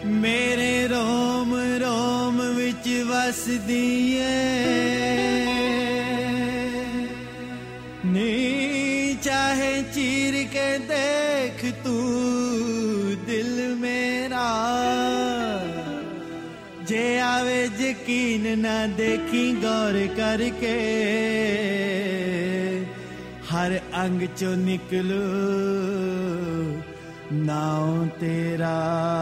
मेरे रोम रोम विच वसदी नी चाहे चीर के देख तू दिल मेरा जे आवे यकीन ना देखी गौर करके हर अंग चो निकलू नाम तेरा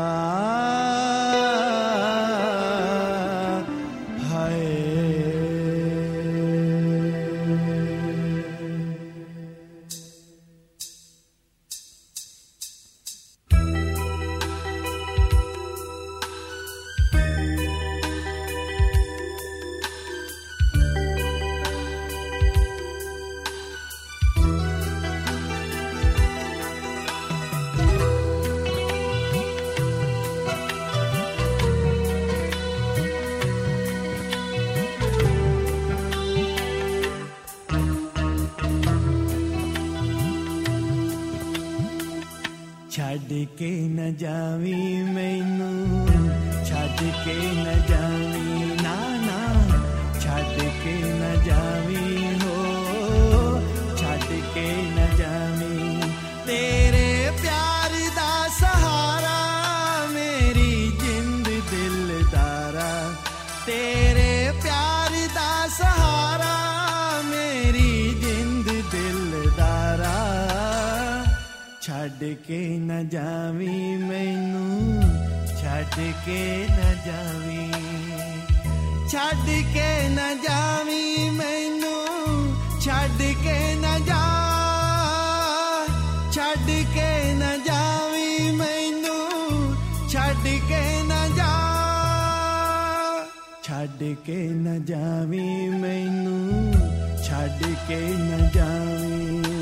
छड़ के न जावी मैनू छड़ के न जावी ना छड़ के न जावी हो छड़ के न जावी तेरे प्यार दा सहारा मेरी जिंद दिलदारा तेरे प्यार दा सहारा मेरी जिंद दिलदारा छड़ के न जावी मैनू छड़ के न जावी छड़ के न जावी मैनू छड़ के न जा छड़ के न जावी मैनू छड़ के न जा छड़ के न जावी मैनू छड़ के न जावी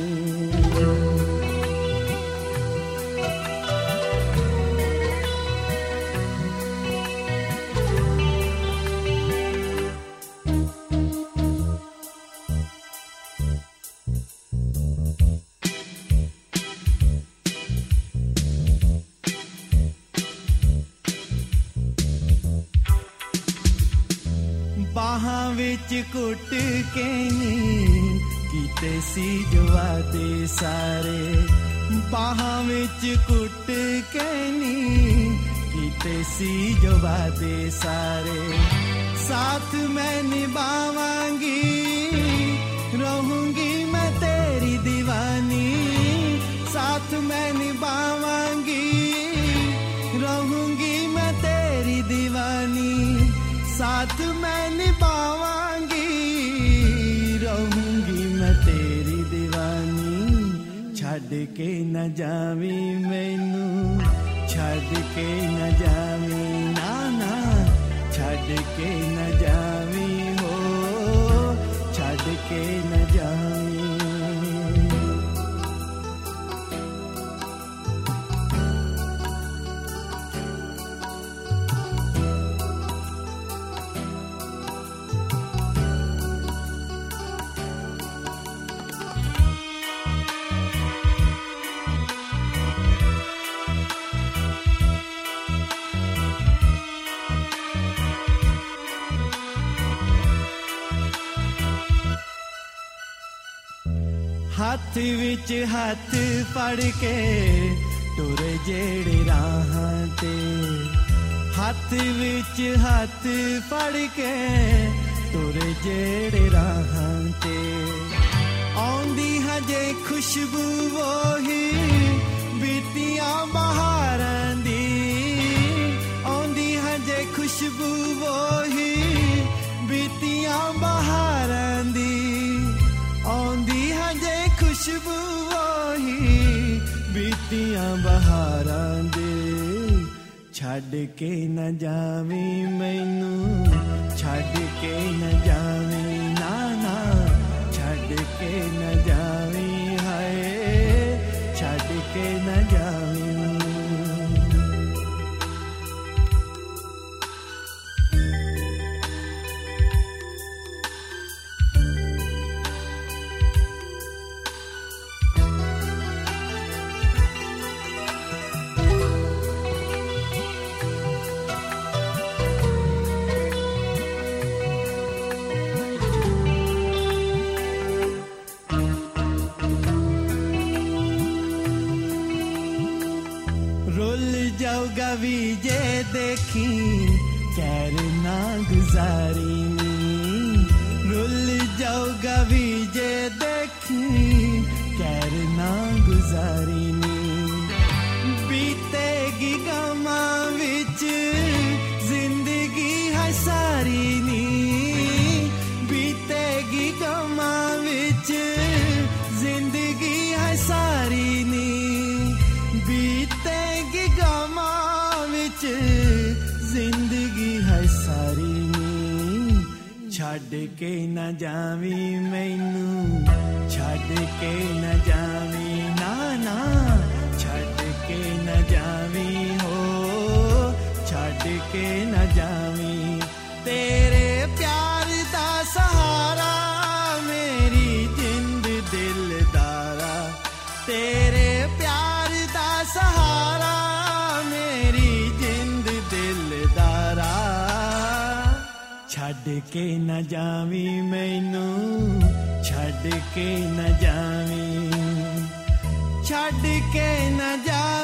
बाहां विच कुट के नी कीते सी जवादे सारे बाहां विच कुट के नी कीते सी जवादे सारे साथ मैं निभावांगी रहूंगी मैं तेरी दीवानी साथ मैं निभावांगी रहूंगी मैं तेरी दीवानी साथ मैं निभावांगी रहूंगी मैं तेरी दीवानी छड़ के न जावी मैनू छड़ के न जावी ना छड़ के न जावी हो छड़ के न जावी हाथ विच हाथ फड़ के टुरे जेड़े राहां ते हाथ विच हाथ फड़ के टुरे जेड़े राहां ते आउंदी हजे खुशबू वही बीतियां बहारां दी आउंदी हजे खुशबू वही बीतियां बहारां दी आउंदी हजे खुशबू वही बीतियां बहारां दे छड़ के न जावी मैनू छड़ के न जावी ना छड़ के न जावी हाय छड़ के न जावी जाऊगा भी जे देखी कैर ना गुजारी नी भूल जाऊगा भी जे देखी कैर ना गुजारी नी बीतेगी गमा विच जिंदगी है सारी नी बीतेगी गमा विच जिंदगी है सारी नी बीतेगी गमा विच जिंदगी है सारी नी छड़ के न जावी मैनू छड़ के न जावी ना ना छड़ के न जावी हो छड़ के न जावी तेरे प्यार दा सहारा मेरी जिंद दिलदारा तेरे प्यार दा सहारा मेरी जिंद दिलदारा छड़ के न जावी मैनू छड़ के न जावी छड़ के न जा